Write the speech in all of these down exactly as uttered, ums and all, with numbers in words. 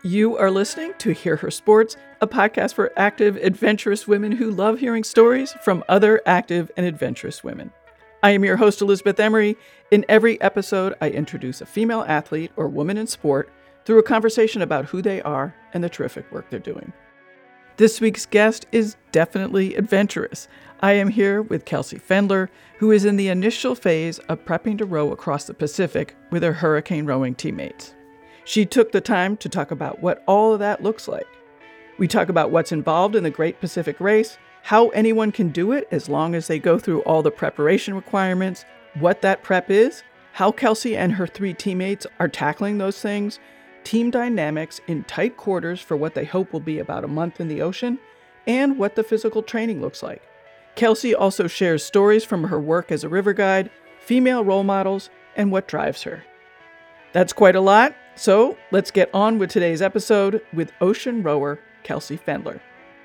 You are listening to Hear Her Sports, a podcast for active, adventurous women who love hearing stories from other active and adventurous women. I am your host, Elizabeth Emery. In every episode, I introduce a female athlete or woman in sport through a conversation about who they are and the terrific work they're doing. This week's guest is definitely adventurous. I am here with Kelsey Fendler, who is in the initial phase of prepping to row across the Pacific with her hurricane rowing teammates. She took the time to talk about what all of that looks like. We talk about what's involved in the Great Pacific Race, how anyone can do it as long as they go through all the preparation requirements, what that prep is, how Kelsey and her three teammates are tackling those things, team dynamics in tight quarters for what they hope will be about a month in the ocean, and what the physical training looks like. Kelsey also shares stories from her work as a river guide, female role models, and what drives her. That's quite a lot, so let's get on with today's episode with ocean rower Kelsey Fendler.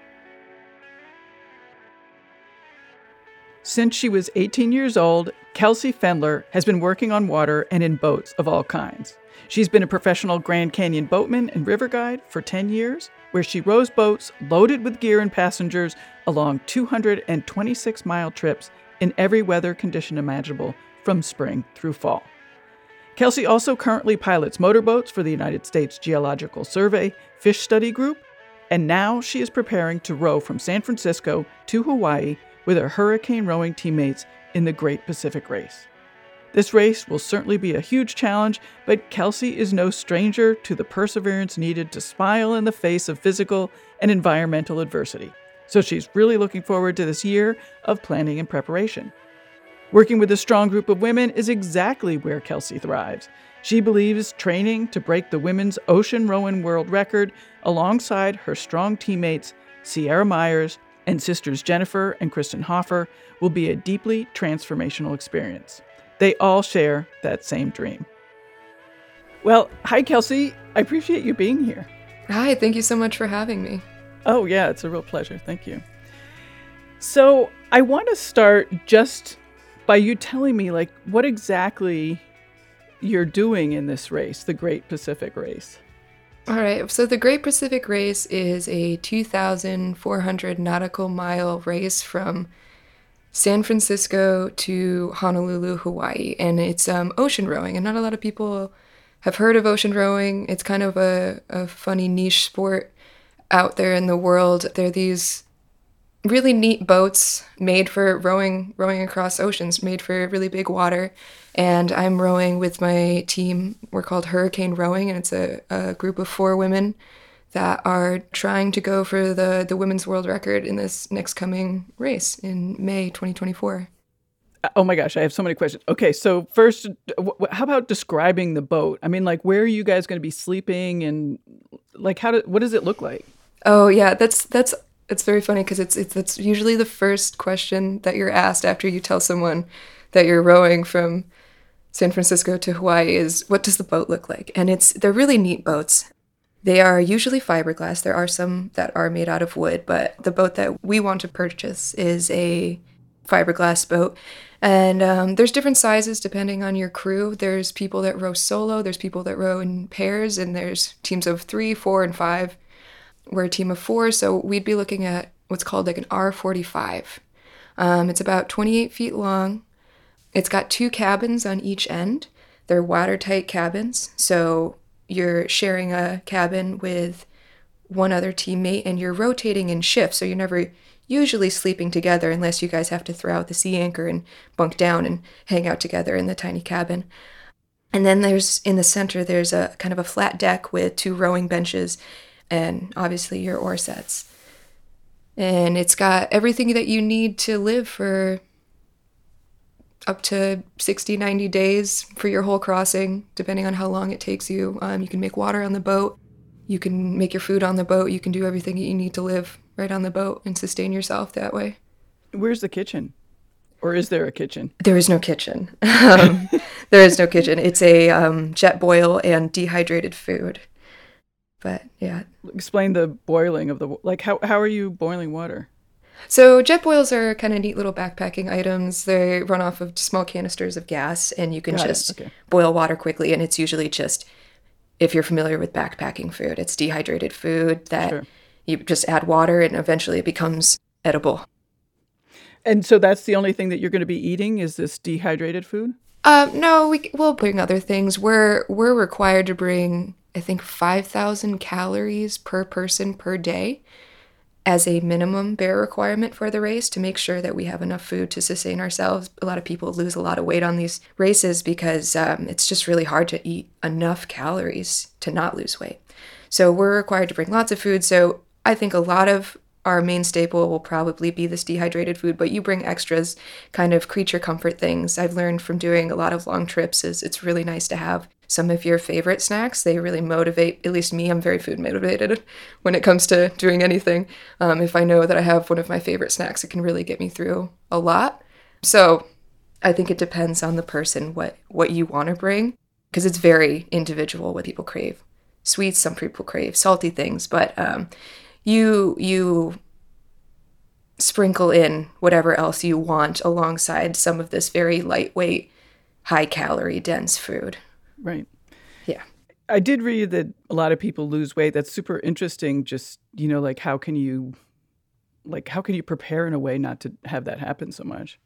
Since she was eighteen years old, Kelsey Fendler has been working on water and in boats of all kinds. She's been a professional Grand Canyon boatman and river guide for ten years, where she rows boats loaded with gear and passengers along two hundred twenty-six mile trips in every weather condition imaginable from spring through fall. Kelsey also currently pilots motorboats for the United States Geological Survey Fish Study Group, and now she is preparing to row from San Francisco to Hawaii with her hurricane rowing teammates in the Great Pacific Race. This race will certainly be a huge challenge, but Kelsey is no stranger to the perseverance needed to smile in the face of physical and environmental adversity. So she's really looking forward to this year of planning and preparation. Working with a strong group of women is exactly where Kelsey thrives. She believes training to break the women's ocean rowing world record alongside her strong teammates, Sierra Myers and sisters Jennifer and Kristen Hoffer, will be a deeply transformational experience. They all share that same dream. Well, hi, Kelsey. I appreciate you being here. Hi, thank you so much for having me. Oh, yeah, it's a real pleasure. Thank you. So I want to start just by you telling me, like, what exactly you're doing in this race, the Great Pacific Race. All right, so the Great Pacific Race is a two thousand four hundred nautical mile race from San Francisco to Honolulu, Hawaii, and it's um, ocean rowing, and not a lot of people have heard of ocean rowing. It's kind of a, a funny niche sport out there in the world. There are these really neat boats made for rowing rowing across oceans, made for really big water. And I'm rowing with my team. We're called Hurricane Rowing, and it's a, a group of four women that are trying to go for the, the women's world record in this next coming race in May twenty twenty-four. Oh my gosh, I have so many questions. Okay, so first, how about describing the boat? I mean, like, where are you guys going to be sleeping, and like, how do, what does it look like? Oh yeah, that's that's it's very funny because it's it's it's usually the first question that you're asked after you tell someone that you're rowing from San Francisco to Hawaii is, what does the boat look like? And it's they're really neat boats. They are usually fiberglass. There are some that are made out of wood, but the boat that we want to purchase is a fiberglass boat. And um, there's different sizes depending on your crew. There's people that row solo, there's people that row in pairs, and there's teams of three, four, and five. We're a team of four, so we'd be looking at what's called like an R forty-five. Um, it's about twenty-eight feet long. It's got two cabins on each end. They're watertight cabins, so you're sharing a cabin with one other teammate, and you're rotating in shifts, so you're never usually sleeping together unless you guys have to throw out the sea anchor and bunk down and hang out together in the tiny cabin. And then there's, in the center, there's a kind of a flat deck with two rowing benches and obviously your oar sets. And it's got everything that you need to live for up to sixty, ninety days for your whole crossing, depending on how long it takes you. Um, you can make water on the boat. You can make your food on the boat. You can do everything that you need to live right on the boat and sustain yourself that way. Where's the kitchen? Or is there a kitchen? There is no kitchen. um, there is no kitchen. It's a um, jet boil and dehydrated food. But yeah. Explain the boiling of the, like, how, how are you boiling water? So jet boils are kind of neat little backpacking items. They run off of small canisters of gas, and you can Got just okay. boil water quickly, and it's usually just if you're familiar with backpacking food, it's dehydrated food that Sure. you just add water and eventually it becomes edible. And so that's the only thing that you're going to be eating is this dehydrated food? Um, no, we we'll bring other things. We're we're required to bring, I think, five thousand calories per person per day as a minimum bare requirement for the race to make sure that we have enough food to sustain ourselves. A lot of people lose a lot of weight on these races because um, it's just really hard to eat enough calories to not lose weight. So we're required to bring lots of food. So I think a lot of our main staple will probably be this dehydrated food, but you bring extras, kind of creature comfort things. I've learned from doing a lot of long trips is it's really nice to have some of your favorite snacks. They really motivate, at least me, I'm very food motivated when it comes to doing anything. Um, if I know that I have one of my favorite snacks, it can really get me through a lot. So I think it depends on the person, what, what you want to bring, because it's very individual what people crave. Sweets, some people crave salty things, but um, you you sprinkle in whatever else you want alongside some of this very lightweight, high-calorie, dense food. Right. Yeah. I did read that a lot of people lose weight. That's super interesting. Just, you know, like how can you, like how can you prepare in a way not to have that happen so much?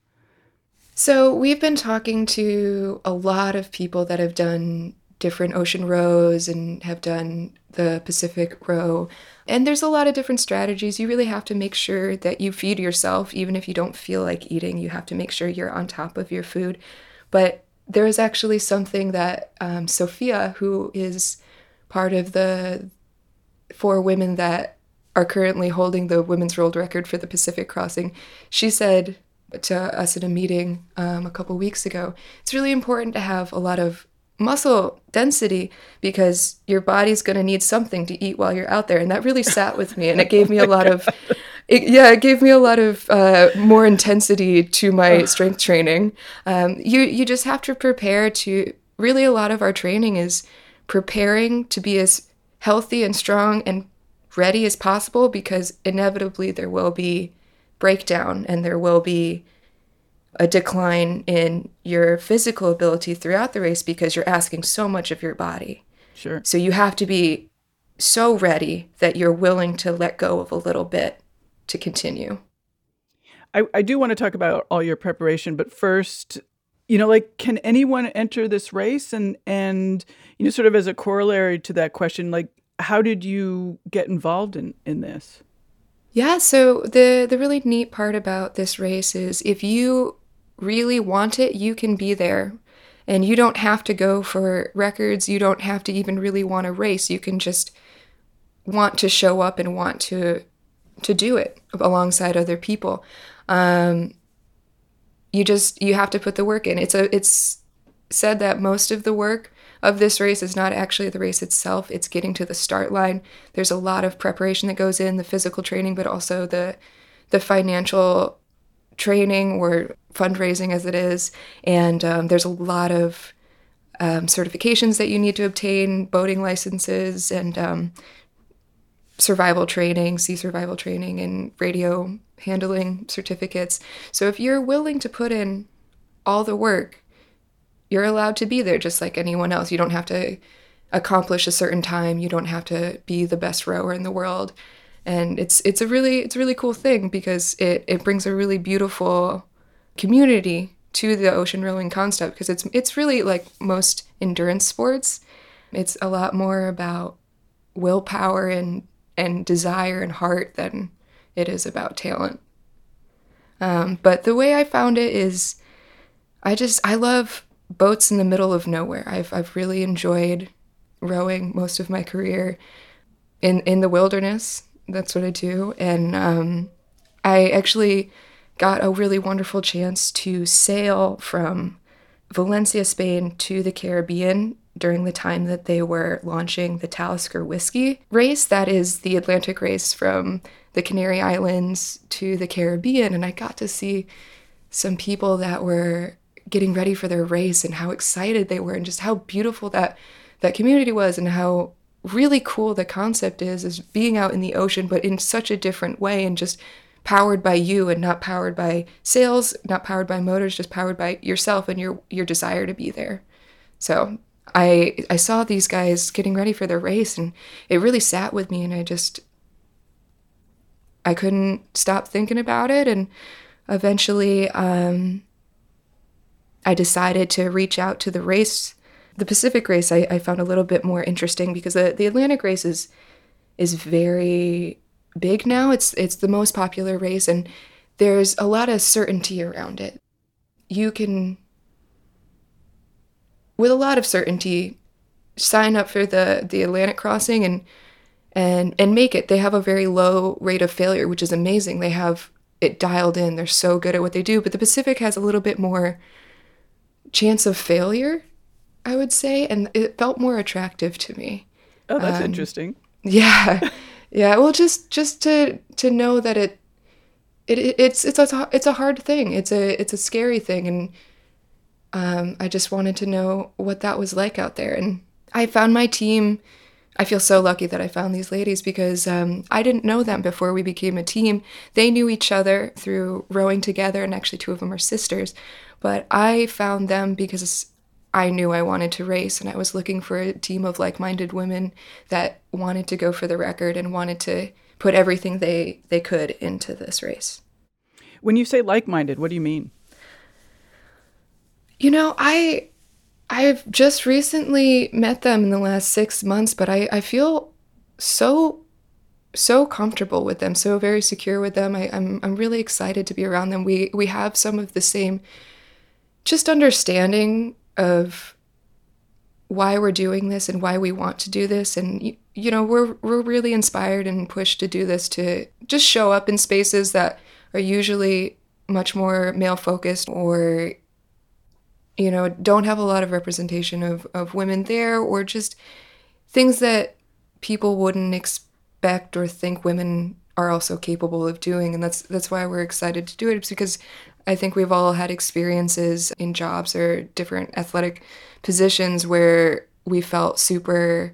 So we've been talking to a lot of people that have done different ocean rows and have done the Pacific row. And there's a lot of different strategies. You really have to make sure that you feed yourself, even if you don't feel like eating. You have to make sure you're on top of your food. But there is actually something that um, Sophia, who is part of the four women that are currently holding the women's world record for the Pacific crossing, she said to us at a meeting um, a couple weeks ago, it's really important to have a lot of muscle density because your body's going to need something to eat while you're out there. And that really sat with me. And it gave me a lot of, it, yeah, it gave me a lot of uh, more intensity to my strength training. Um, you, you just have to prepare to, really a lot of our training is preparing to be as healthy and strong and ready as possible, because inevitably there will be breakdown and there will be a decline in your physical ability throughout the race because you're asking so much of your body. Sure. So you have to be so ready that you're willing to let go of a little bit to continue. I, I do want to talk about all your preparation, but first, you know, like, can anyone enter this race? And, and, you know, sort of as a corollary to that question, like, how did you get involved in, in this? Yeah, so the, the really neat part about this race is if you really want it, you can be there. And you don't have to go for records. You don't have to even really want to race. You can just want to show up and want to to do it alongside other people. Um, you just, you have to put the work in. It's a, it's said that most of the work of this race is not actually the race itself. It's getting to the start line. There's a lot of preparation that goes in, the physical training, but also the the financial training or fundraising as it is. And um, there's a lot of um, certifications that you need to obtain, boating licenses and um, survival training, sea survival training, and radio handling certificates. So if you're willing to put in all the work, you're allowed to be there just like anyone else. You don't have to accomplish a certain time. You don't have to be the best rower in the world. And it's it's a really it's a really cool thing because it, it brings a really beautiful community to the ocean rowing concept, because it's it's really like most endurance sports. It's a lot more about willpower and, and desire and heart than it is about talent. Um, but the way I found it is I just I love boats in the middle of nowhere. I've I've really enjoyed rowing most of my career in in the wilderness. That's what I do. And um, I actually got a really wonderful chance to sail from Valencia, Spain to the Caribbean during the time that they were launching the Talisker Whiskey race. That is the Atlantic race from the Canary Islands to the Caribbean. And I got to see some people that were getting ready for their race and how excited they were and just how beautiful that that community was and how really cool the concept is, is being out in the ocean, but in such a different way and just powered by you and not powered by sails, not powered by motors, just powered by yourself and your your desire to be there. So I I saw these guys getting ready for their race, and it really sat with me, and I just I couldn't stop thinking about it. And eventually um, I decided to reach out to the race. The Pacific race I, I found a little bit more interesting because the, the Atlantic race is is very big now. It's it's the most popular race, and there's a lot of certainty around it. You can, with a lot of certainty, sign up for the, the Atlantic crossing and and and make it. They have a very low rate of failure, which is amazing. They have it dialed in. They're so good at what they do. But the Pacific has a little bit more chance of failure, I would say, and it felt more attractive to me. Oh, that's um, interesting. Yeah, yeah. Well, just just to to know that it it it's it's a it's a hard thing. It's a it's a scary thing, and um, I just wanted to know what that was like out there. And I found my team. I feel so lucky that I found these ladies because um, I didn't know them before we became a team. They knew each other through rowing together, and actually two of them are sisters. But I found them because I knew I wanted to race, and I was looking for a team of like-minded women that wanted to go for the record and wanted to put everything they, they could into this race. When you say like-minded, what do you mean? You know, I... I've just recently met them in the last six months, but I, I feel so, so comfortable with them, so very secure with them. I, I'm I'm really excited to be around them. We we have some of the same just understanding of why we're doing this and why we want to do this. And, you, you know, we're we're really inspired and pushed to do this, to just show up in spaces that are usually much more male-focused or, you know, don't have a lot of representation of, of women there, or just things that people wouldn't expect or think women are also capable of doing. And that's that's why we're excited to do it. It's because I think we've all had experiences in jobs or different athletic positions where we felt super,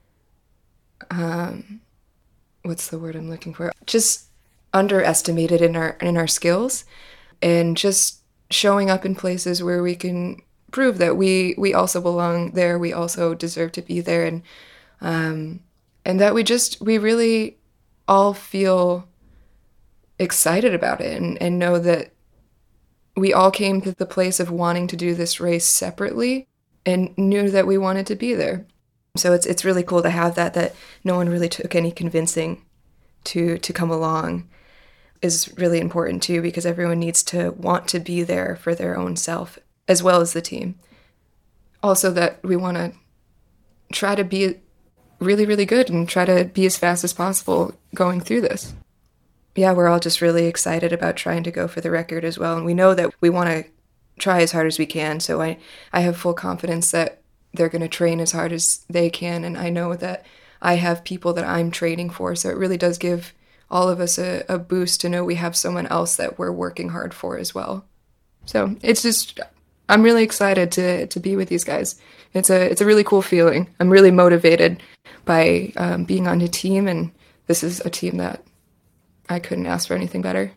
um, what's the word I'm looking for? Just underestimated in our in our skills, and just showing up in places where we can prove that we we also belong there, we also deserve to be there, and um, and that we just we really all feel excited about it, and, and know that we all came to the place of wanting to do this race separately and knew that we wanted to be there. So it's it's really cool to have that that no one really took any convincing to to come along. Is really important too, because everyone needs to want to be there for their own self as well as the team. Also that we want to try to be really, really good and try to be as fast as possible going through this. Yeah, we're all just really excited about trying to go for the record as well. And we know that we want to try as hard as we can. So I, I have full confidence that they're going to train as hard as they can. And I know that I have people that I'm training for. So it really does give all of us a, a boost to know we have someone else that we're working hard for as well. So it's just, I'm really excited to to be with these guys. It's a it's a really cool feeling. I'm really motivated by um, being on a team, and this is a team that I couldn't ask for anything better.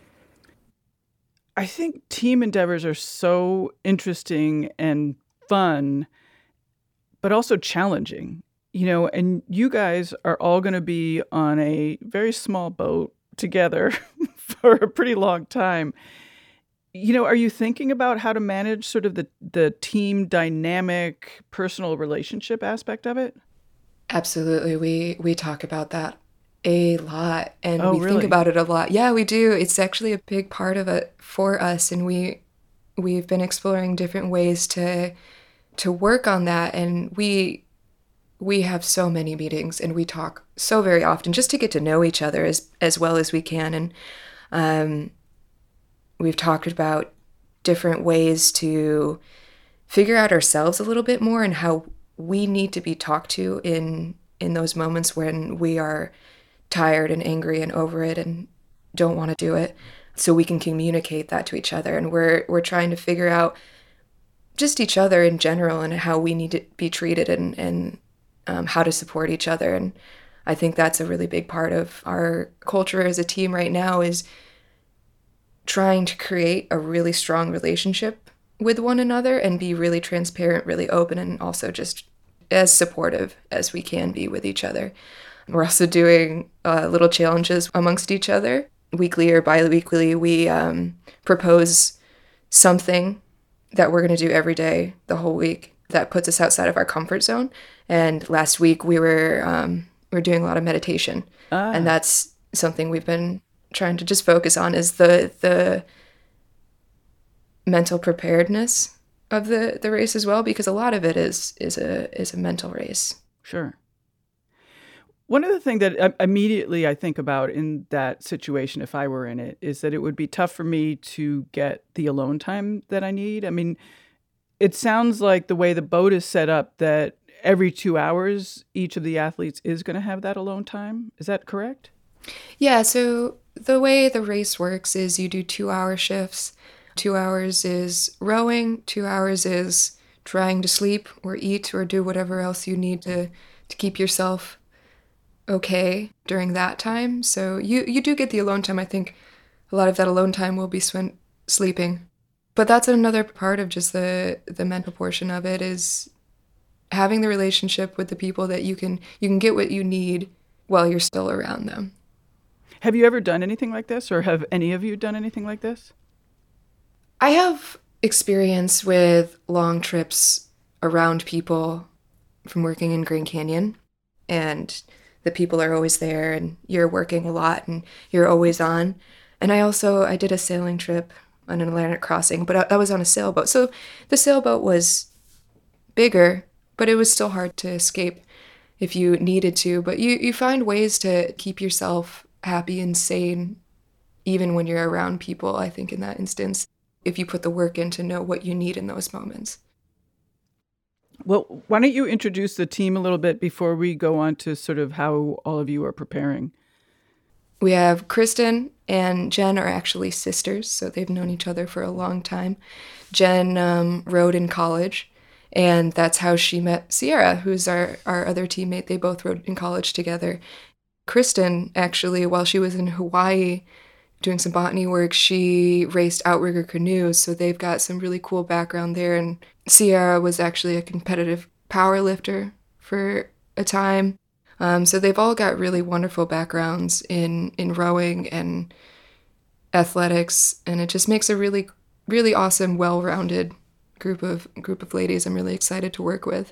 I think team endeavors are so interesting and fun, but also challenging. You know, and you guys are all going to be on a very small boat together for a pretty long time. You know, are you thinking about how to manage sort of the, the team dynamic, personal relationship aspect of it? Absolutely. We we talk about that a lot, and oh, we really? think about it a lot. Yeah, we do. It's actually a big part of it for us, and we we've been exploring different ways to to work on that, and we we have so many meetings, and we talk so very often just to get to know each other as as well as we can. And um, we've talked about different ways to figure out ourselves a little bit more, and how we need to be talked to in in those moments when we are tired and angry and over it and don't want to do it, so we can communicate that to each other. And we're we're trying to figure out just each other in general and how we need to be treated, and and um, how to support each other. And I think that's a really big part of our culture as a team right now, is trying to create a really strong relationship with one another and be really transparent, really open, and also just as supportive as we can be with each other. We're also doing uh, little challenges amongst each other. Weekly or bi-weekly, we um, propose something that we're going to do every day the whole week that puts us outside of our comfort zone. And last week we were um, we were doing a lot of meditation, Ah. and that's something we've been trying to just focus on is the the mental preparedness of the, the race as well, because a lot of it is is a is a mental race. Sure. One of the things that uh, immediately I think about in that situation, if I were in it, is that it would be tough for me to get the alone time that I need. I mean, it sounds like the way the boat is set up that every two hours, each of the athletes is going to have that alone time. Is that correct? Yeah, so the way the race works is you do two-hour shifts. Two hours is rowing, two hours is trying to sleep or eat or do whatever else you need to, to keep yourself okay during that time. So you, you do get the alone time. I think a lot of that alone time will be spent sleeping. But that's another part of just the, the mental portion of it is having the relationship with the people that you can you can get what you need while you're still around them. Have you ever done anything like this, or have any of you done anything like this? I have experience with long trips around people from working in Grand Canyon, and the people are always there and you're working a lot and you're always on. And I also, I did a sailing trip on an Atlantic crossing, but I, I was on a sailboat. So the sailboat was bigger, but it was still hard to escape if you needed to. But you, you find ways to keep yourself happy and sane even when you're around people, I think, in that instance, if you put the work in to know what you need in those moments. Well, why don't you introduce the team a little bit before we go on to sort of how all of you are preparing? We have Kristen and Jen are actually sisters, so they've known each other for a long time. Jen um, rowed in college, and that's how she met Sierra, who's our, our other teammate. They both rowed in college together. Kristen, actually, while she was in Hawaii doing some botany work, she raced outrigger canoes, so they've got some really cool background there. And Sierra was actually a competitive power lifter for a time. Um, so they've all got really wonderful backgrounds in, in rowing and athletics, and it just makes a really, really awesome, well-rounded group of group of ladies I'm really excited to work with.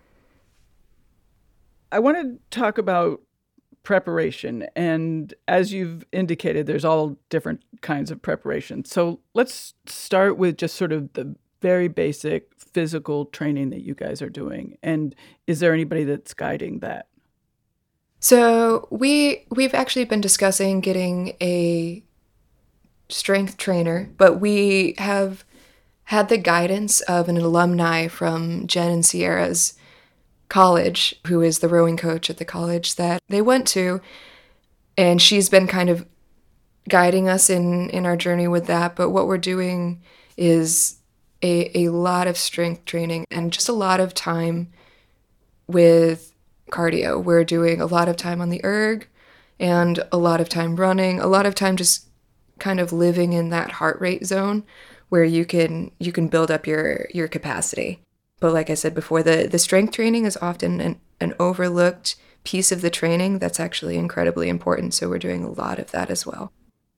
I want to talk about preparation, and as you've indicated, there's all different kinds of preparation. So let's start with just sort of the very basic physical training that you guys are doing. And is there anybody that's guiding that? So we we've actually been discussing getting a strength trainer, but we have had the guidance of an alumni from Jen and Sierra's college, who is the rowing coach at the college that they went to, and she's been kind of guiding us in, in our journey with that. But what we're doing is a, a lot of strength training and just a lot of time with cardio. We're doing a lot of time on the erg and a lot of time running, a lot of time just kind of living in that heart rate zone where you can you can build up your your capacity. But like I said before, the, the strength training is often an, an overlooked piece of the training that's actually incredibly important. So we're doing a lot of that as well.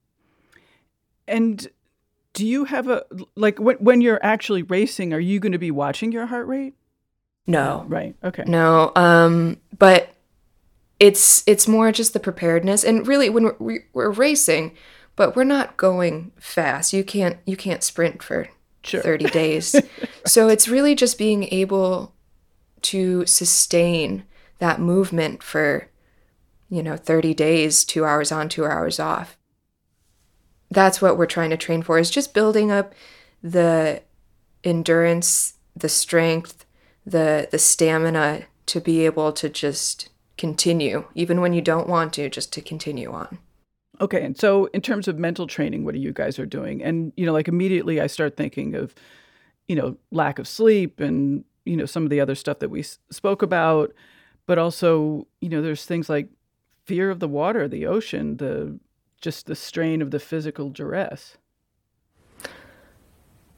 And do you have a, like when, when you're actually racing, are you going to be watching your heart rate? No. Right. Okay. No. Um, but it's it's more just the preparedness. And really, when we're, we're racing, but we're not going fast. You can't you can't sprint for sure. thirty days. So it's really just being able to sustain that movement for, you know, thirty days, two hours on, two hours off. That's what we're trying to train for, is just building up the endurance, the strength, the the stamina to be able to just continue, even when you don't want to, just to continue on. Okay, and so in terms of mental training, what are you guys are doing? And, you know, like immediately I start thinking of, you know, lack of sleep and, you know, some of the other stuff that we s- spoke about, but also, you know, there's things like fear of the water, the ocean, the just the strain of the physical duress.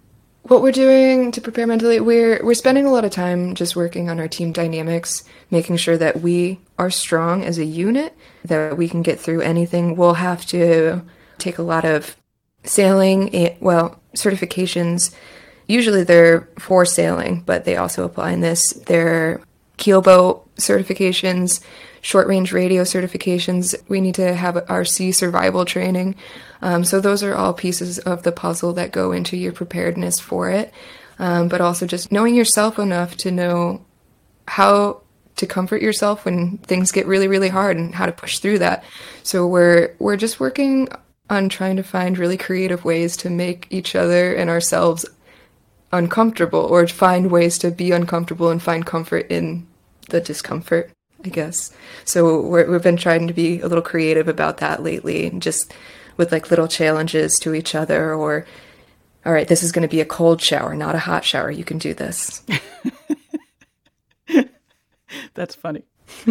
What we're doing to prepare mentally, we're we're spending a lot of time just working on our team dynamics, making sure that we are strong as a unit, that we can get through anything. We'll have to take a lot of sailing, well, certifications. Usually they're for sailing, but they also apply in this. They're keelboat certifications, short-range radio certifications. We need to have our sea survival training. Um, so those are all pieces of the puzzle that go into your preparedness for it. Um, but also just knowing yourself enough to know how to comfort yourself when things get really, really hard and how to push through that. So we're we're just working on trying to find really creative ways to make each other and ourselves uncomfortable, or find ways to be uncomfortable and find comfort in the discomfort, I guess. So we're, we've been trying to be a little creative about that lately, just with like little challenges to each other, or, all right, this is going to be a cold shower, not a hot shower. You can do this. That's funny.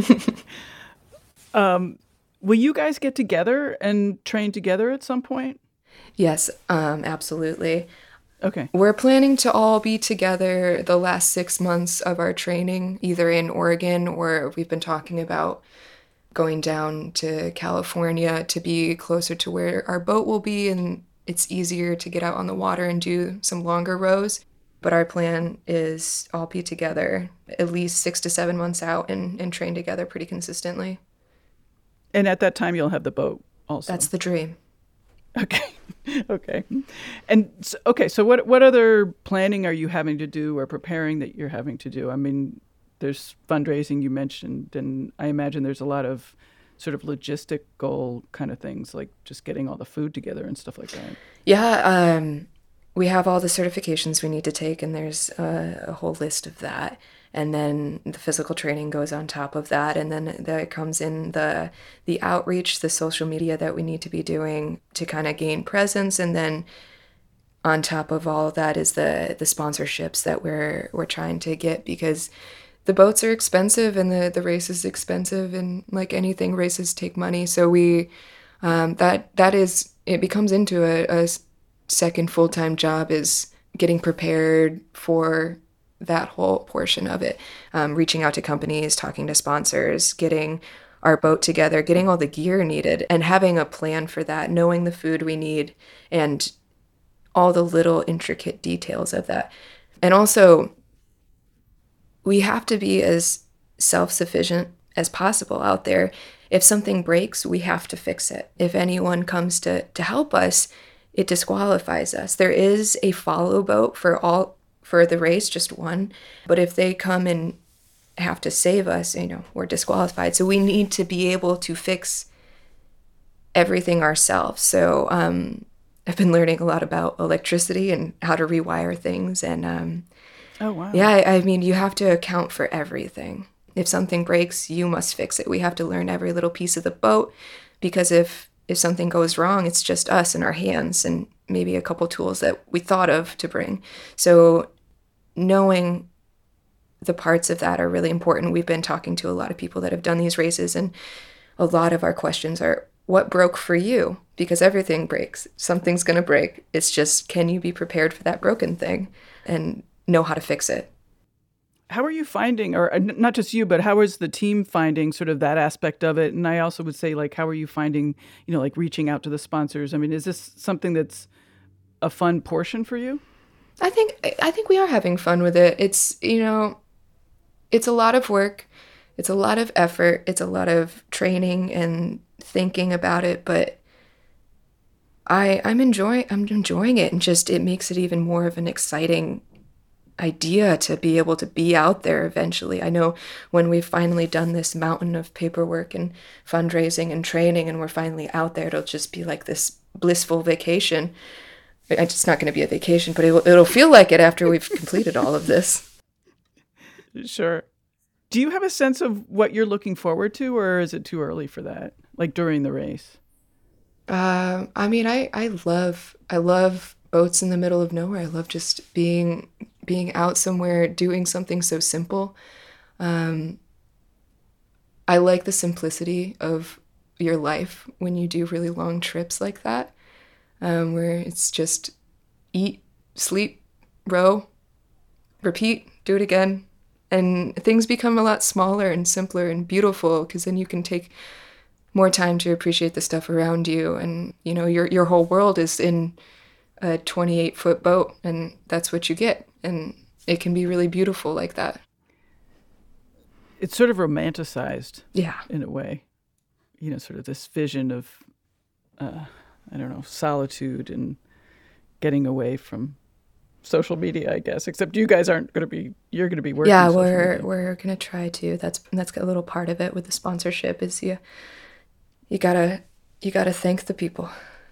um, will you guys get together and train together at some point? Yes, um, absolutely. Okay. We're planning to all be together the last six months of our training, either in Oregon, or we've been talking about going down to California to be closer to where our boat will be, and it's easier to get out on the water and do some longer rows. But our plan is all be together at least six to seven months out and, and train together pretty consistently. And at that time, you'll have the boat also. That's the dream. Okay. Okay. And so, okay, so what what other planning are you having to do or preparing that you're having to do? I mean, there's fundraising you mentioned, and I imagine there's a lot of sort of logistical kind of things, like just getting all the food together and stuff like that. Yeah, um, we have all the certifications we need to take, and there's a, a whole list of that. And then the physical training goes on top of that. And then there comes in the the outreach, the social media that we need to be doing to kind of gain presence. And then on top of all of that is the the sponsorships that we're we're trying to get, because the boats are expensive and the, the race is expensive. And like anything, races take money. So we um, that that is, it becomes into a, a second full-time job, is getting prepared for that whole portion of it, um, reaching out to companies, talking to sponsors, getting our boat together, getting all the gear needed, and having a plan for that, knowing the food we need and all the little intricate details of that. And also, we have to be as self-sufficient as possible out there. If something breaks, we have to fix it. If anyone comes to, to help us, it disqualifies us. There is a follow boat for all for the race, just one. But if they come and have to save us, you know, we're disqualified. So we need to be able to fix everything ourselves. So um, I've been learning a lot about electricity and how to rewire things. And um, oh, wow. Yeah, I, I mean, you have to account for everything. If something breaks, you must fix it. We have to learn every little piece of the boat, because if if something goes wrong, it's just us and our hands and maybe a couple tools that we thought of to bring. So knowing the parts of that are really important. We've been talking to a lot of people that have done these races, and a lot of our questions are, what broke for you? Because everything breaks. Something's going to break. It's just, can you be prepared for that broken thing and know how to fix it? How are you finding, or not just you, but how is the team finding sort of that aspect of it? And I also would say, like, how are you finding, you know, like reaching out to the sponsors? I mean, is this something that's a fun portion for you? I think I think we are having fun with it. It's, you know, it's a lot of work. It's a lot of effort. It's a lot of training and thinking about it, but I I'm enjoying I'm enjoying it, and just it makes it even more of an exciting idea to be able to be out there eventually. I know when we've finally done this mountain of paperwork and fundraising and training and we're finally out there, it'll just be like this blissful vacation. It's not going to be a vacation, but it'll, it'll feel like it after we've completed all of this. Sure. Do you have a sense of what you're looking forward to, or is it too early for that, like during the race? Uh, I mean, I, I love I love boats in the middle of nowhere. I love just being being out somewhere doing something so simple. Um, I like the simplicity of your life when you do really long trips like that, um, where it's just eat, sleep, row, repeat, do it again. And things become a lot smaller and simpler and beautiful because then you can take more time to appreciate the stuff around you. And, you know, your your whole world is in a twenty-eight foot boat, and that's what you get. And it can be really beautiful like that. It's sort of romanticized. Yeah. In a way. You know, sort of this vision of, uh, I don't know, solitude and getting away from social media, I guess. Except you guys aren't going to be, you're going to be working. Yeah, we're media. we're going to try to. That's that's a little part of it with the sponsorship is you, you gotta, you gotta thank the people.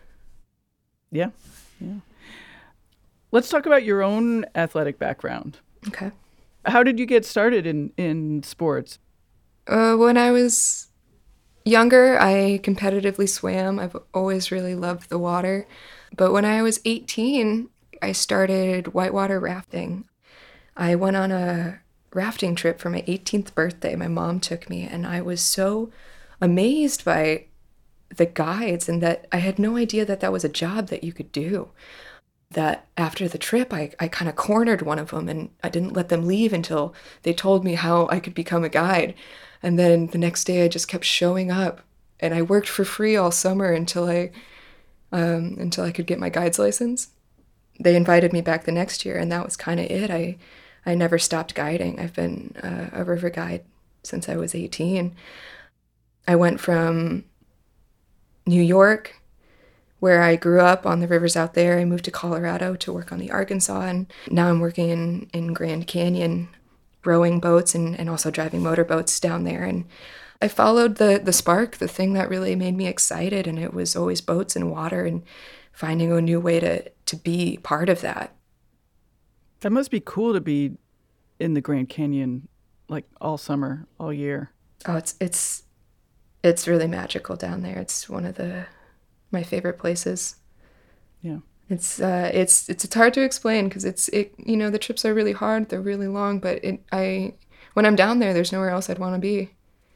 Yeah, yeah. Let's talk about your own athletic background. Okay. How did you get started in, in sports? Uh, when I was younger, I competitively swam. I've always really loved the water. But when I was eighteen, I started whitewater rafting. I went on a rafting trip for my eighteenth birthday. My mom took me, and I was so amazed by the guides and that I had no idea that that was a job that you could do. That after the trip, I, I kind of cornered one of them, and I didn't let them leave until they told me how I could become a guide. And then the next day I just kept showing up, and I worked for free all summer until I um, until I could get my guide's license. They invited me back the next year, and that was kind of it. I I never stopped guiding. I've been uh, a river guide since I was eighteen. I went from New York, where I grew up on the rivers out there. I moved to Colorado to work on the Arkansas, and now I'm working in, in Grand Canyon, rowing boats and, and also driving motorboats down there. And I followed the the spark, the thing that really made me excited, and it was always boats and water and finding a new way to, to be part of that. That must be cool to be in the Grand Canyon like all summer, all year. Oh, it's it's it's really magical down there. It's one of the my favorite places. Yeah. It's uh it's it's it's hard to explain because it's it you know the trips are really hard, they're really long, but it I when I'm down there there's nowhere else I'd want to be.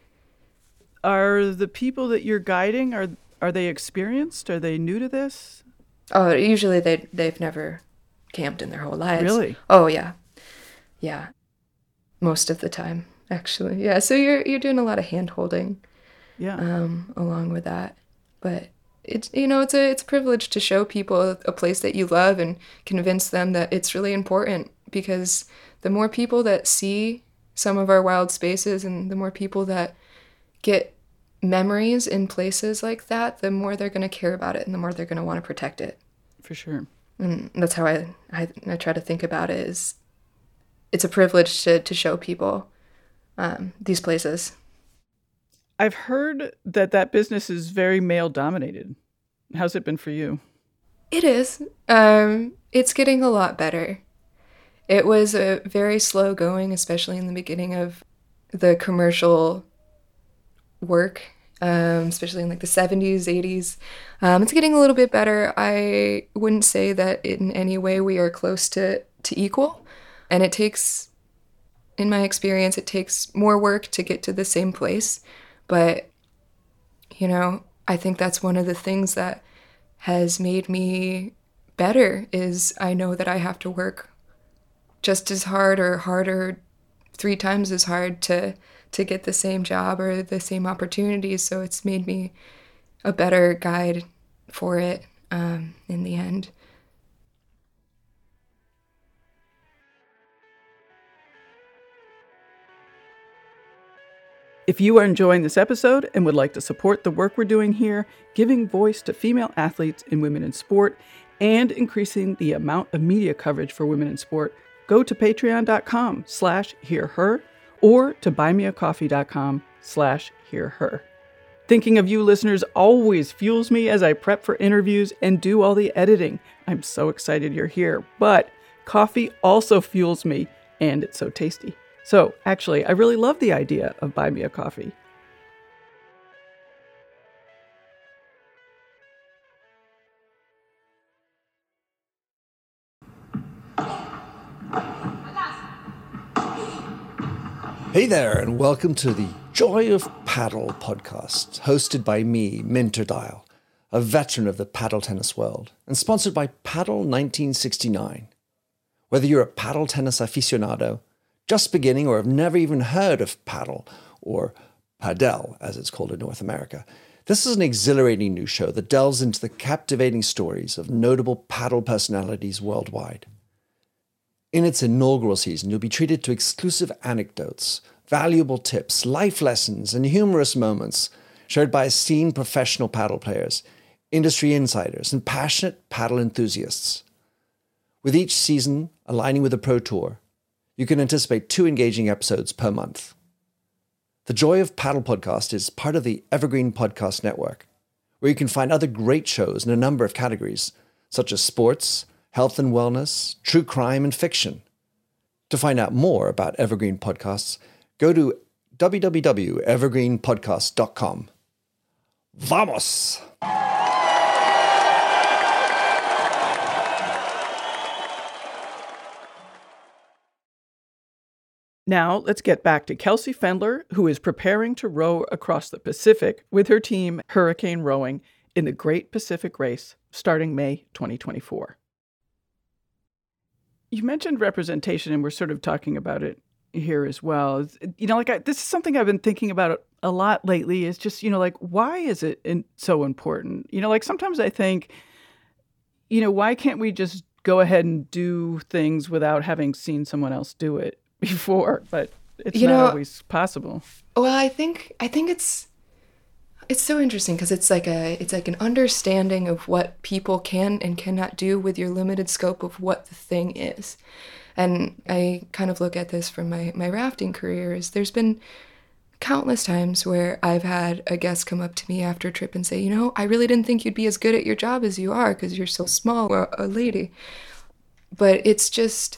Are the people that you're guiding are are they experienced? Are they new to this? Oh, usually they they've never camped in their whole lives. Really? Oh yeah. Yeah. Most of the time, actually. Yeah, so you're you're doing a lot of hand holding. Yeah. Um along with that. But it's you know, it's a it's a privilege to show people a place that you love and convince them that it's really important, because the more people that see some of our wild spaces and the more people that get memories in places like that, the more they're going to care about it and the more they're going to want to protect it. For sure. And that's how I, I, I try to think about it is it's a privilege to, to show people um, these places. I've heard that that business is very male dominated. How's it been for you? It is. Um, it's getting a lot better. It was a very slow going, especially in the beginning of the commercial work, um, especially in like the seventies, eighties. Um, it's getting a little bit better. I wouldn't say that in any way we are close to, to equal. And it takes, in my experience, it takes more work to get to the same place. But, you know, I think that's one of the things that has made me better is I know that I have to work just as hard or harder, three times as hard to to get the same job or the same opportunities. So it's made me a better guide for it um, in the end. If you are enjoying this episode and would like to support the work we're doing here, giving voice to female athletes and women in sport, and increasing the amount of media coverage for women in sport, go to patreon.com slash hearher or to buymeacoffee.com slash hearher. Thinking of you listeners always fuels me as I prep for interviews and do all the editing. I'm so excited you're here, but coffee also fuels me, and it's so tasty. So actually, I really love the idea of Buy Me a Coffee. Hey there, and welcome to the Joy of Paddle podcast, hosted by me, Minter Dial, a veteran of the paddle tennis world, and sponsored by Paddle nineteen sixty-nine. Whether you're a paddle tennis aficionado, just beginning, or have never even heard of paddle, or padel, as it's called in North America, this is an exhilarating new show that delves into the captivating stories of notable paddle personalities worldwide. In its inaugural season, you'll be treated to exclusive anecdotes, valuable tips, life lessons, and humorous moments shared by esteemed professional paddle players, industry insiders, and passionate paddle enthusiasts. With each season aligning with the Pro Tour, you can anticipate two engaging episodes per month. The Joy of Paddle podcast is part of the Evergreen Podcast Network, where you can find other great shows in a number of categories, such as sports, health and wellness, true crime, and fiction. To find out more about Evergreen Podcasts, go to w w w dot evergreen podcast dot com. Vamos! Now, let's get back to Kelsey Fendler, who is preparing to row across the Pacific with her team, Hurricane Rowing, in the Great Pacific Race starting May twenty twenty-four. You mentioned representation, and we're sort of talking about it here as well. You know, like I, this is something I've been thinking about a lot lately. Is just, you know, like, why is it in, so important? You know, like sometimes I think, you know, why can't we just go ahead and do things without having seen someone else do it before? But it's you not know, always possible. Well, I think I think it's it's so interesting because it's like a it's like an understanding of what people can and cannot do with your limited scope of what the thing is. And I kind of look at this from my, my rafting career. Is there's been countless times where I've had a guest come up to me after a trip and say, you know, I really didn't think you'd be as good at your job as you are because you're so small, or a lady. But it's just,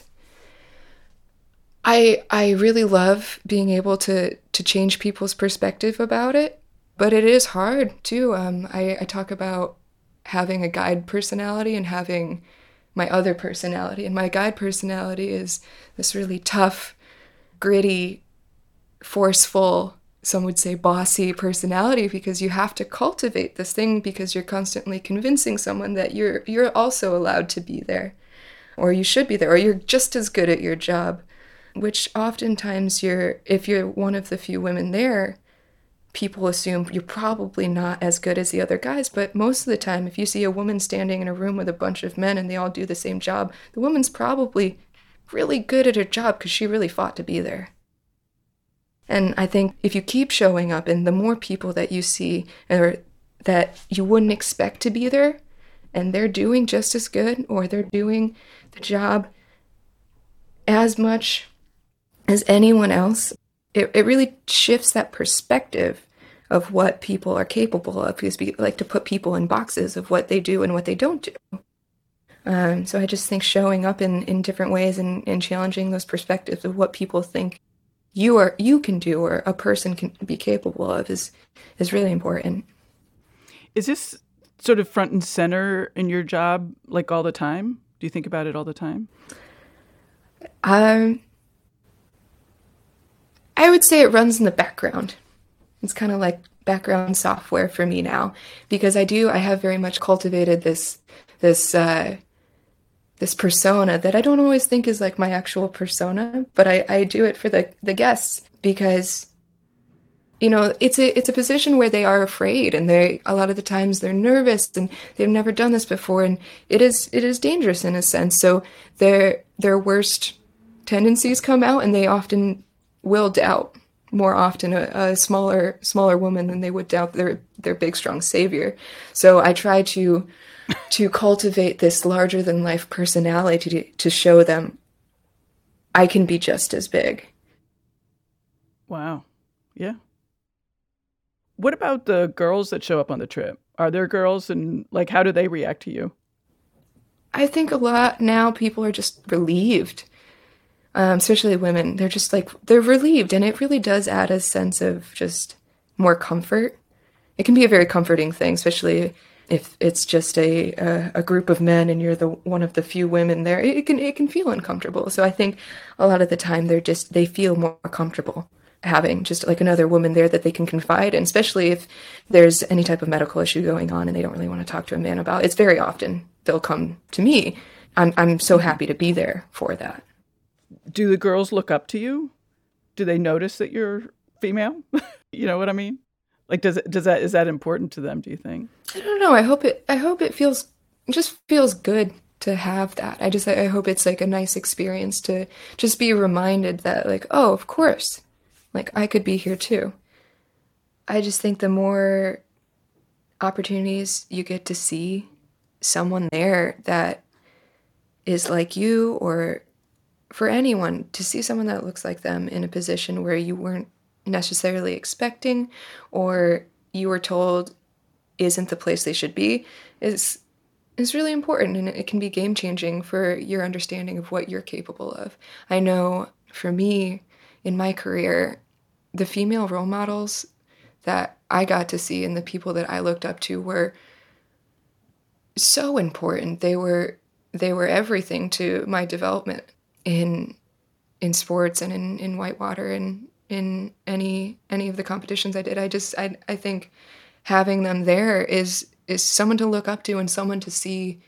I I really love being able to to change people's perspective about it. But it is hard too. Um, I, I talk about having a guide personality and having my other personality. And my guide personality is this really tough, gritty, forceful, some would say bossy personality, because you have to cultivate this thing because you're constantly convincing someone that you're you're also allowed to be there, or you should be there, or you're just as good at your job, which oftentimes you're, if you're one of the few women there, people assume you're probably not as good as the other guys. But most of the time, if you see a woman standing in a room with a bunch of men and they all do the same job, the woman's probably really good at her job because she really fought to be there. And I think if you keep showing up, and the more people that you see or that you wouldn't expect to be there, and they're doing just as good, or they're doing the job as much as anyone else, it, it really shifts that perspective of what people are capable of, because we like to put people in boxes of what they do and what they don't do. Um, so I just think showing up in, in different ways and, and challenging those perspectives of what people think you are you can do or a person can be capable of is is really important. Is this sort of front and center in your job, like all the time? Do you think about it all the time? Um, I would say it runs in the background. It's kind of like background software for me now, because I do, I have very much cultivated this, this, uh, this persona that I don't always think is like my actual persona, but I, I do it for the, the guests because, you know, it's a, it's a position where they are afraid, and they, a lot of the times they're nervous and they've never done this before. And it is, it is dangerous in a sense. So their, their worst tendencies come out, and they often will doubt more often a, a smaller smaller woman than they would doubt their their big strong savior. So I try to to cultivate this larger than life personality to, to show them I can be just as big. Wow. Yeah. What about the girls that show up on the trip? Are there girls, and like, how do they react to you? I think a lot now people are just relieved. Um, especially women, they're just like, they're relieved, and it really does add a sense of just more comfort. It can be a very comforting thing, especially if it's just a a, a group of men and you're the one of the few women there. It, it can it can feel uncomfortable. So I think a lot of the time they're just they feel more comfortable having just like another woman there that they can confide in, especially if there's any type of medical issue going on and they don't really want to talk to a man about. It's very often they'll come to me I'm I'm so happy to be there for that. Do the girls look up to you? Do they notice that you're female? You know what I mean? Like, does it, does that, is that important to them, do you think? I don't know. I hope it, I hope it feels, it just feels good to have that. I just, I hope it's like a nice experience to just be reminded that like, oh, of course, like I could be here too. I just think the more opportunities you get to see someone there that is like you, or for anyone to see someone that looks like them in a position where you weren't necessarily expecting, or you were told isn't the place they should be, is is really important, and it can be game changing for your understanding of what you're capable of. I know for me in my career, the female role models that I got to see and the people that I looked up to were so important. They were they were everything to my development in in sports and in, in whitewater and in any any of the competitions I did. I just I I think having them there is is someone to look up to and someone to see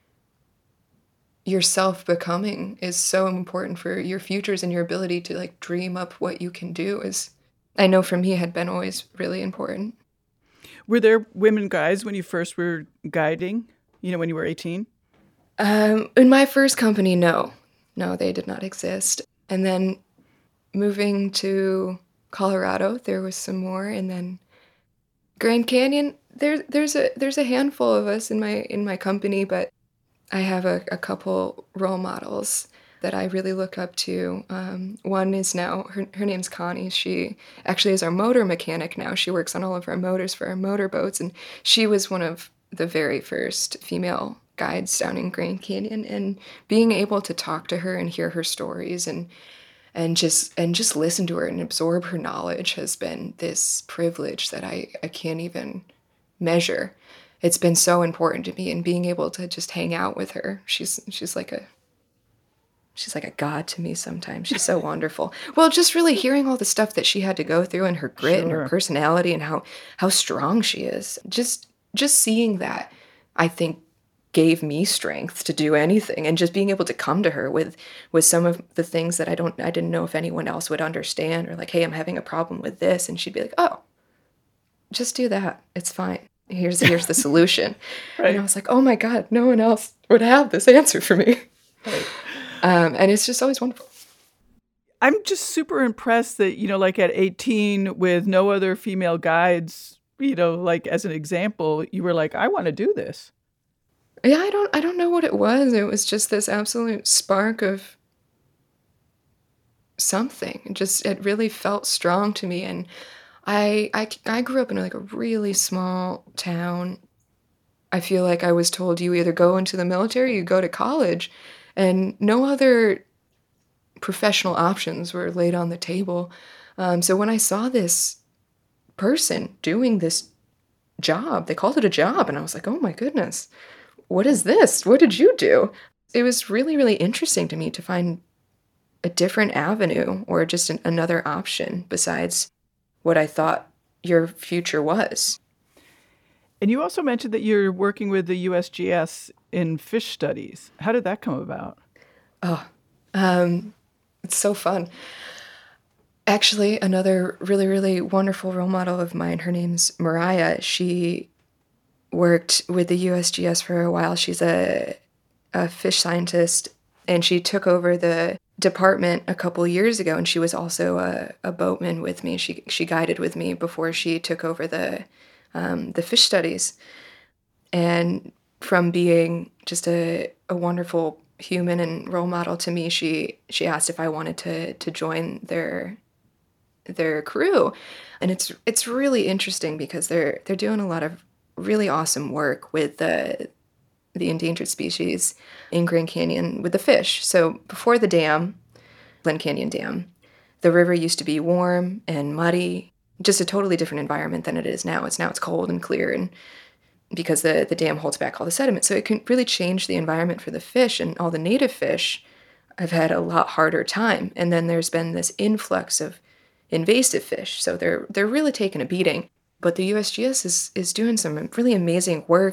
yourself becoming is so important for your futures, and your ability to like dream up what you can do is, I know for me, had been always really important. Were there women guides when you first were guiding, you know, when you were eighteen? Um, in my first company, no. No, they did not exist. And then moving to Colorado, there was some more, and then Grand Canyon, there there's a there's a handful of us in my in my company, but I have a, a couple role models that I really look up to. Um, one is now, her, her name's Connie. She actually is our motor mechanic now. She works on all of our motors for our motorboats, and she was one of the very first female guides down in Grand Canyon. And being able to talk to her and hear her stories and and just and just listen to her and absorb her knowledge has been this privilege that I, I can't even measure. It's been so important to me, and being able to just hang out with her. She's she's like a she's like a god to me sometimes. She's so wonderful. Well, just really hearing all the stuff that she had to go through, and her grit Sure. and her personality, and how how strong she is. Just just seeing that, I think, gave me strength to do anything, and just being able to come to her with with some of the things that I don't I didn't know if anyone else would understand, or like, hey, I'm having a problem with this, and she'd be like, oh, just do that. It's fine. Here's here's the solution. Right. And I was like, oh my God, no one else would have this answer for me. Right. Um, and it's just always wonderful. I'm just super impressed that, you know, like at eighteen with no other female guides, you know, like as an example, you were like, I want to do this. Yeah, I don't I don't know what it was. It was just this absolute spark of something. It just it really felt strong to me. And I I I grew up in like a really small town. I feel like I was told you either go into the military or you go to college, and no other professional options were laid on the table. Um, so when I saw this person doing this job, they called it a job, and I was like, oh my goodness, what is this? What did you do? It was really, really interesting to me to find a different avenue, or just an, another option besides what I thought your future was. And you also mentioned that you're working with the U S G S in fish studies. How did that come about? Oh, um, it's so fun. Actually, another really, really wonderful role model of mine, her name's Mariah. She worked with the U S G S for a while. She's a, a fish scientist, and she took over the department a couple years ago, and she was also a, a boatman with me. She she guided with me before she took over the um, the fish studies. And from being just a, a wonderful human and role model to me, she she asked if I wanted to to join their their crew. And it's it's really interesting because they're they're doing a lot of really awesome work with the the endangered species in Grand Canyon with the fish. So before the dam, Glen Canyon Dam, the river used to be warm and muddy, just a totally different environment than it is now. It's now it's cold and clear, and because the, the dam holds back all the sediment. So it can really change the environment for the fish, and all the native fish have had a lot harder time. And then there's been this influx of invasive fish. So they're they're really taking a beating. But the U S G S is is doing some really amazing work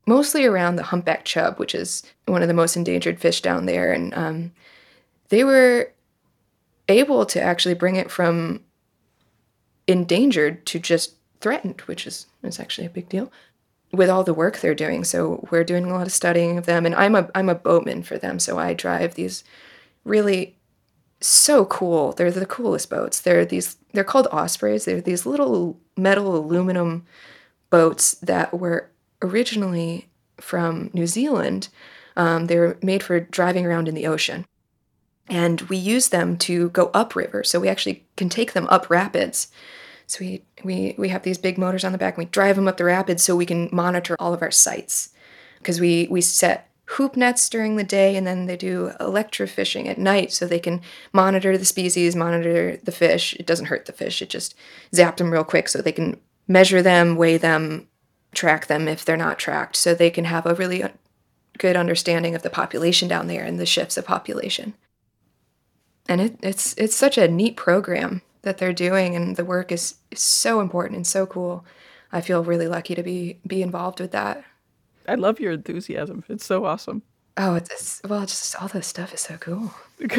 mostly around the humpback chub, which is one of the most endangered fish down there. And um, they were able to actually bring it from endangered to just threatened, which is, is actually a big deal with all the work they're doing. So we're doing a lot of studying of them. And I'm a I'm a boatman for them, so I drive these really so cool. They're the coolest boats. They're these they're called Ospreys. They're these little metal aluminum boats that were originally from New Zealand. Um, they were made for driving around in the ocean. And we use them to go upriver. So we actually can take them up rapids. So we, we, we have these big motors on the back and we drive them up the rapids so we can monitor all of our sites. Because we, we set hoop nets during the day and then they do electrofishing at night so they can monitor the species, monitor the fish. It doesn't hurt the fish. It just zaps them real quick so they can measure them, weigh them, track them if they're not tracked. So they can have a really good understanding of the population down there and the shifts of population. And it, it's it's such a neat program that they're doing, and the work is, is so important and so cool. I feel really lucky to be be involved with that. I love your enthusiasm. It's so awesome. Oh, it's, it's well, it's just all this stuff is so cool.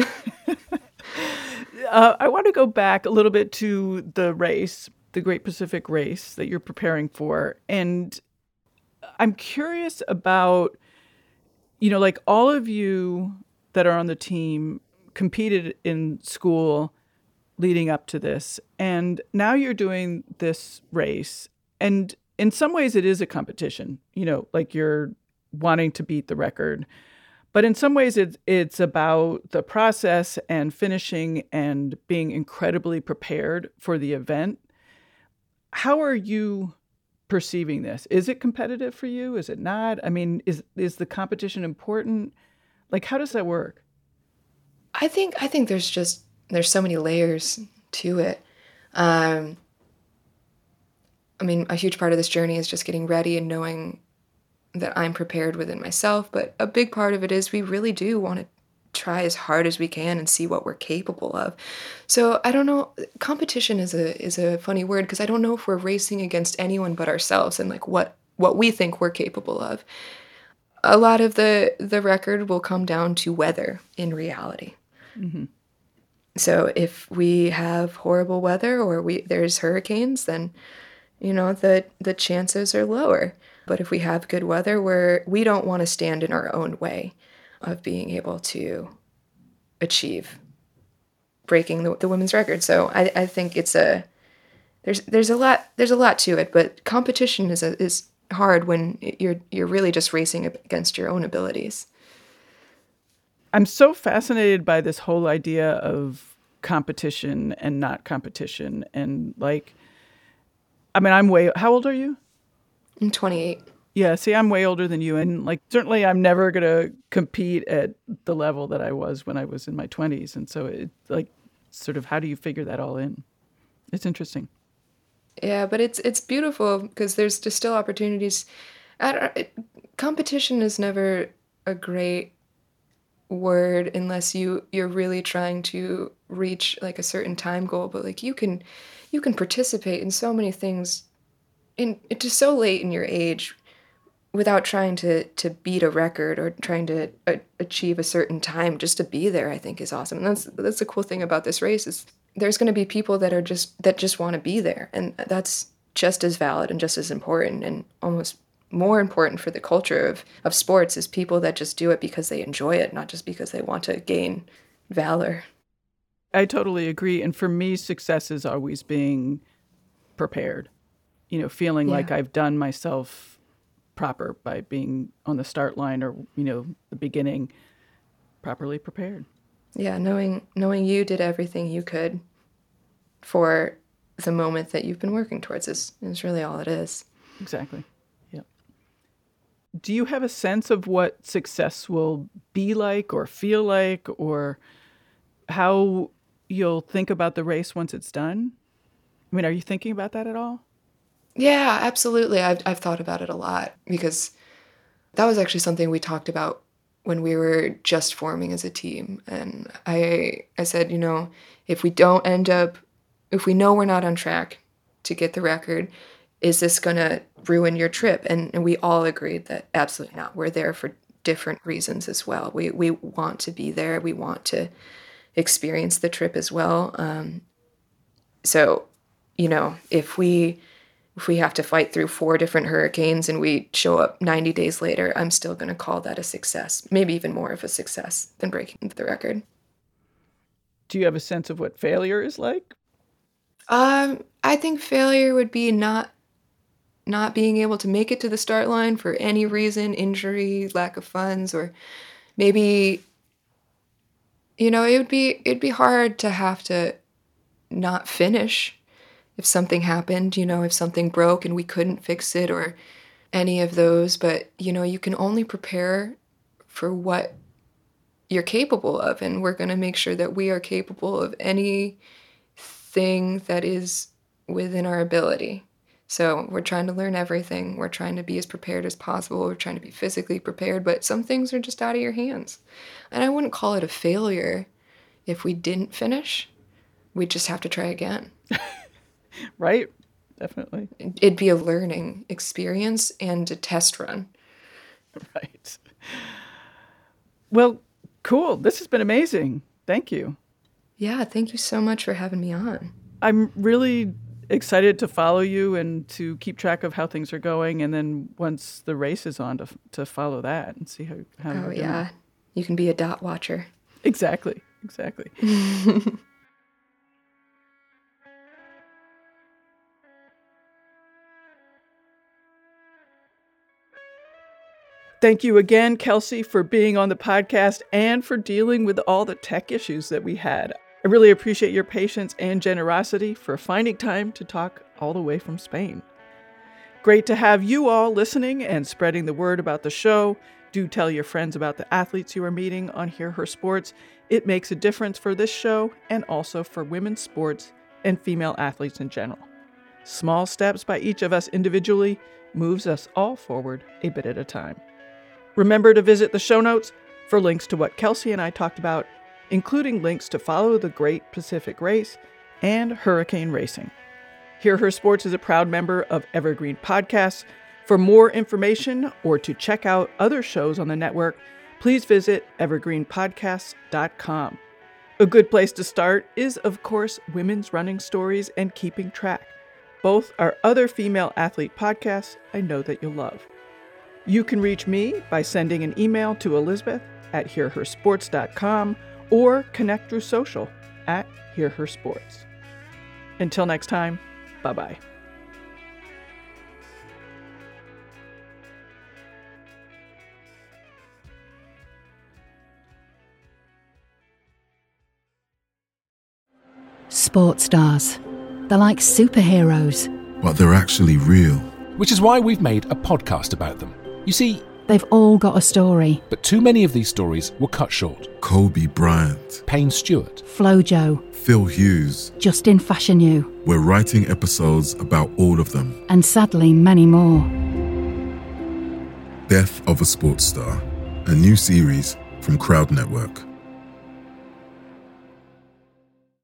uh, I want to go back a little bit to the race, the Great Pacific Race that you're preparing for, and I'm curious about, you know, like all of you that are on the team competed in school leading up to this, and now you're doing this race, and in some ways it is a competition, you know, like you're wanting to beat the record, but in some ways it's it's about the process and finishing and being incredibly prepared for the event. How are you perceiving this? Is it competitive for you? Is it not? I mean, is is the competition important? Like, how does that work? I think I think there's just there's so many layers to it. Um, I mean, a huge part of this journey is just getting ready and knowing that I'm prepared within myself. But a big part of it is we really do want to try as hard as we can and see what we're capable of. So I don't know. Competition is a is a funny word because I don't know if we're racing against anyone but ourselves and like what what we think we're capable of. A lot of the the record will come down to weather in reality. Mm-hmm. So if we have horrible weather or we there's hurricanes, then you know the the chances are lower. But if we have good weather, where we don't want to stand in our own way of being able to achieve breaking the, the women's record. So I, I think it's a there's there's a lot there's a lot to it. But competition is a, is hard when you're you're really just racing against your own abilities. I'm so fascinated by this whole idea of competition and not competition. And like, I mean, I'm way, how old are you? I'm twenty-eight. Yeah, see, I'm way older than you. And like, certainly I'm never going to compete at the level that I was when I was in my twenties. And so it like, sort of, how do you figure that all in? It's interesting. Yeah, but it's it's beautiful because there's just still opportunities. I don't, it, competition is never a great word unless you you're really trying to reach like a certain time goal, but like you can you can participate in so many things in just so late in your age without trying to to beat a record or trying to uh, achieve a certain time. Just to be there, I think, is awesome. And that's that's the cool thing about this race is there's going to be people that are just that just want to be there, and that's just as valid and just as important and almost more important for the culture of, of sports is people that just do it because they enjoy it, not just because they want to gain valor. I totally agree. And for me, success is always being prepared, you know, feeling yeah. like I've done myself proper by being on the start line or, you know, the beginning, properly prepared. Yeah, knowing knowing you did everything you could for the moment that you've been working towards is, is really all it is. Exactly. Do you have a sense of what success will be like or feel like or how you'll think about the race once it's done? I mean, are you thinking about that at all? Yeah, absolutely. I've I've thought about it a lot because that was actually something we talked about when we were just forming as a team. And I I said, you know, if we don't end up, if we know we're not on track to get the record, is this going to ruin your trip? And, and we all agreed that absolutely not. We're there for different reasons as well. We we want to be there. We want to experience the trip as well. Um, so, you know, if we if we have to fight through four different hurricanes and we show up ninety days later, I'm still going to call that a success, maybe even more of a success than breaking the record. Do you have a sense of what failure is like? Um, I think failure would be not not being able to make it to the start line for any reason, injury, lack of funds, or maybe, you know, it would be it'd be hard to have to not finish if something happened, you know, if something broke and we couldn't fix it or any of those. But, you know, you can only prepare for what you're capable of. And we're going to make sure that we are capable of anything that is within our ability. So we're trying to learn everything. We're trying to be as prepared as possible. We're trying to be physically prepared, but some things are just out of your hands. And I wouldn't call it a failure if we didn't finish. We'd just have to try again. Right? Definitely. It'd be a learning experience and a test run. Right. Well, cool. This has been amazing. Thank you. Yeah, thank you so much for having me on. I'm really excited to follow you and to keep track of how things are going. And then once the race is on, to to follow that and see how, how Oh, you're doing. yeah. You can be a dot watcher. Exactly. Exactly. Thank you again, Kelsey, for being on the podcast and for dealing with all the tech issues that we had. I really appreciate your patience and generosity for finding time to talk all the way from Spain. Great to have you all listening and spreading the word about the show. Do tell your friends about the athletes you are meeting on Hear Her Sports. It makes a difference for this show and also for women's sports and female athletes in general. Small steps by each of us individually moves us all forward a bit at a time. Remember to visit the show notes for links to what Kelsey and I talked about, including links to follow the Great Pacific Race and Hurricane Racing. Hear Her Sports is a proud member of Evergreen Podcasts. For more information or to check out other shows on the network, please visit evergreen podcasts dot com. A good place to start is, of course, Women's Running Stories and Keeping Track. Both are other female athlete podcasts I know that you'll love. You can reach me by sending an email to Elizabeth at hear her sports dot com or connect through social at Hear Her Sports. Until next time, bye-bye. Sports stars. They're like superheroes. But they're actually real. Which is why we've made a podcast about them. You see, They've all got a story. but too many of these stories were cut short. Kobe Bryant, Payne Stewart, Flojo, Phil Hughes. Justin Fashanu, We're writing episodes about all of them. and sadly many more. Death of a Sports Star, a new series from Crowd Network.